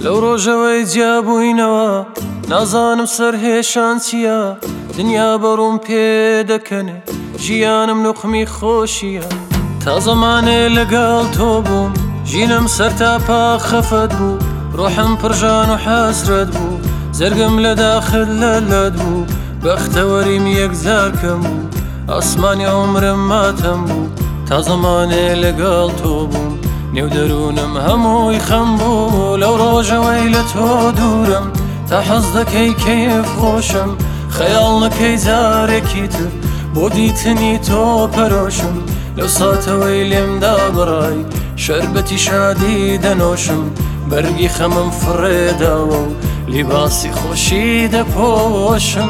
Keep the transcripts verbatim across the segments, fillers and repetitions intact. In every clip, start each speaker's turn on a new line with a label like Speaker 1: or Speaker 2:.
Speaker 1: لەو ڕۆژەوەی جیابووینەوە نازانم سەرهێشان چییە، دنیا بەڕووم پێ دەکەنێ، ژیانم نوقمی خۆشیە. تا زەمانێ لەگەڵ تۆ بووم، ژینم سەر تاپا خەفەت بوو، ڕۆحم پڕژان و حەسرەت بوو، زەرگم لە داخل لەلەت بوو، بەختەوەریم یەکجار کەم بوو، ئاسمانی عومرم ماتەم بوو. تا زەمانێ لەگەڵ تۆ بووم، نێو دەروونم هەمووی خەم بوو. لەو ڕۆژەوەی لە تۆ دوورم، تا حەز دەکەی کەیف خۆشم، خەیاڵ نەکەی جارێکی تر بۆ دیتنی تۆ پەرۆشم. لەو ساتەوەی لێمدا بڕای، شەربەتی شادی دەنۆشم، بەرگی خەمم فڕێداوە و لیباسی خۆشی دەپۆشم.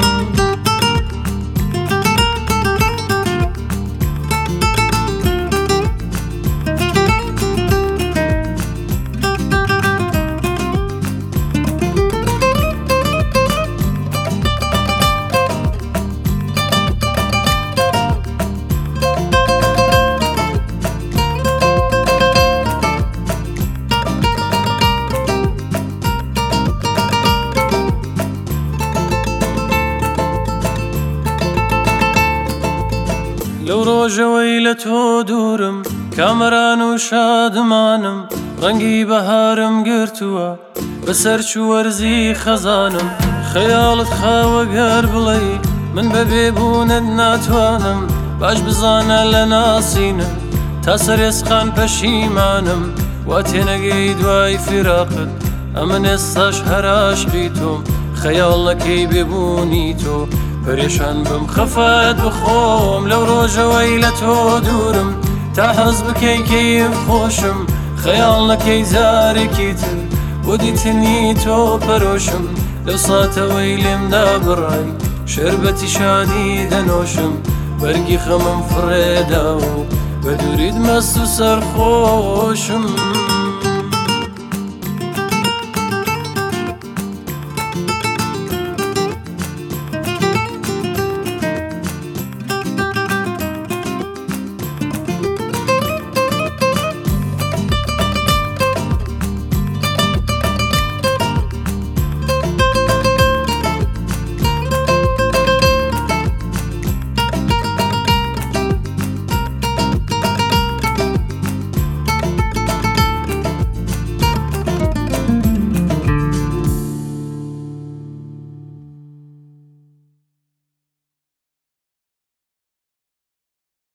Speaker 1: لەو ڕۆژەوەی لە تۆ دوورم، کامەران و شادمانم، ڕەنگی بەهارم گرتووە بەسەر چوو وەرزی خەزانم. خەیاڵت خاوە گەر بڵێ من بە بێبوونت ناتوانم، باش بزانە لە ناسینم تا سەرێسقان پەشیمانم. وا تێنەگەی دوای فیراقت، ئەمن ئێستاش هەر عاشقی تۆم، خەیاڵ نەکەی بێبوونی تۆ پەرێشان بم خەفەت بخۆم. لەو ڕۆژەوەی لە تۆ دوورم، تا حەز بکەی کەیف خۆشم، خەیاڵ نەکەی جارێکی تر بۆ دیتنی تۆ پەرۆشم. لەو ساتەوەی لێمدا بڕای، شەربەتی شادی دەنۆشم، بەرگی خەمم فڕێداوە و بە دووریت مەست و سەرخۆشم.